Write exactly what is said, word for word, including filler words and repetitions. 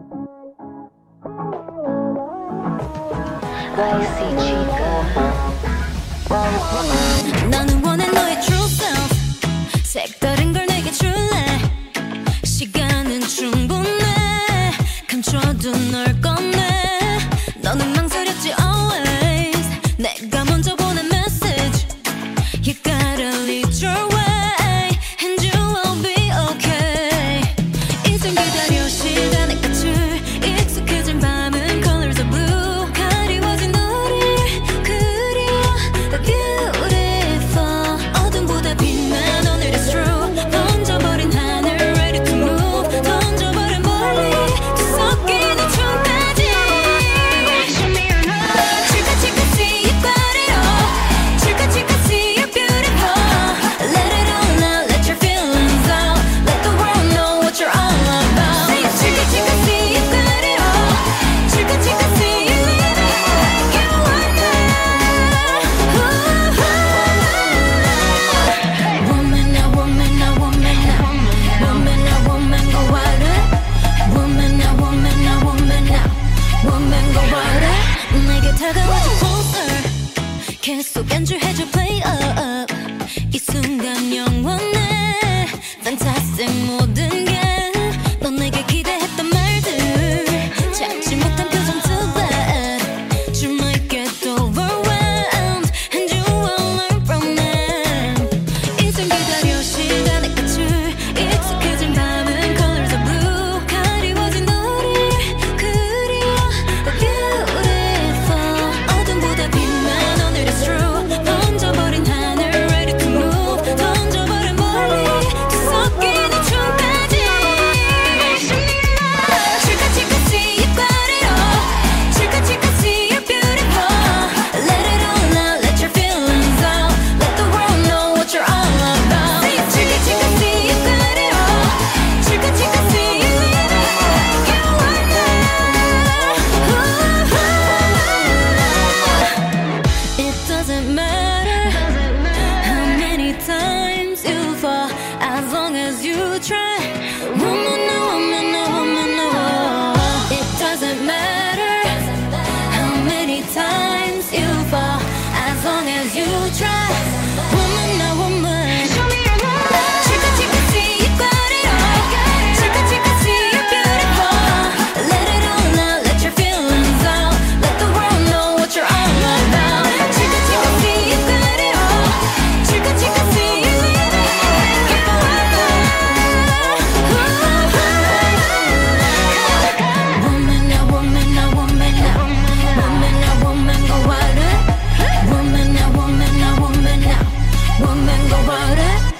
와이씨 chica. 나는 원해 너의 true self. 색다른 걸 내게 줄래. 시간은 충분해. 감춰둔 널 꺼내. 너는 망설였지 always. 내가 먼저 보낸 message. You gotta lead your way and you will be okay. 이젠 기다려 시간의 끝을. 익숙해진 밤은 colors of blue. 가리워진 너를 그리워 beautiful. 어둠보다 빛난 오늘 is true. 던져버린 하늘 ready to move. 던져버린 멀리 뒤섞이는 춤까지. Chica chica see you got it all. Chica chica see you're beautiful. Let it all out, let your feelings out. Let the world know what you're all about. Chica chica see you got it all. Chica chica see you living like you want now. Woman now, woman now, woman now. Woman now, woman go harder. Woman now, woman now, woman now. Woman go harder. 내게 다가와줘 closer. 계속 안주해줘 play up. 이 순간 영원해. Fantastic 모든 게. 넌 내게 기대했던 말들. 참지 못한 표정 too bad. You might get overwhelmed and you will learn from them. 이젠 기다려 시간의 끝을. 익숙해진 밤은 colors of blue. 가리워진 너를 그리워 beautiful. 어둠보다 빛난 오늘 is true. 던져버린 하늘 ready to move. 던져버린 멀리 뒤섞이는 춤까지. Chica chica see you got it all. Chica chica see you're beautiful. Let it all out, let your feelings out. Let the world know what you're all about. Chica chica see you got it all. Chica chica see you living like you want now. It doesn't matter how many times you fall, as long as you try. Woman, no, woman, no, woman, no. It doesn't matter how many times you fall, as long as you try. Woman, no, woman. Show me your love. Chica, chica, see you got it all. Chica, chica, see you're beautiful. Let it all out, let your feelings out. Let the world know what you're all about. Chica, chica, see you got it all. Chica, chica, see you living like you want now. Woman now, woman now, woman now. Woman now, woman go harder. Woman now, woman now, woman now. Woman go harder.